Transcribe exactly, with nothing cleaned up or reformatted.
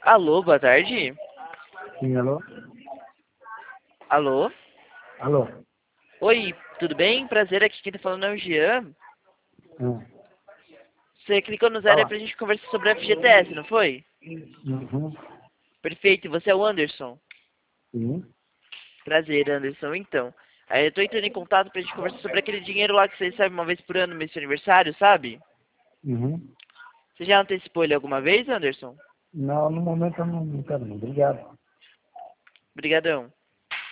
Alô, boa tarde. Sim, alô? Alô? Alô? Oi, tudo bem? Prazer, aqui quem tá falando é o Jean. Hum. Você clicou no zero é Fala. pra gente conversar sobre F G T S, não foi? Uhum. Perfeito, você é o Anderson. Sim. Prazer, Anderson, então. Aí eu tô entrando em contato pra gente conversar sobre aquele dinheiro lá que você recebe uma vez por ano no mês de seu aniversário, sabe? Uhum. Você já antecipou ele alguma vez, Anderson? Não, no momento eu não, não quero não. Obrigado. Obrigadão.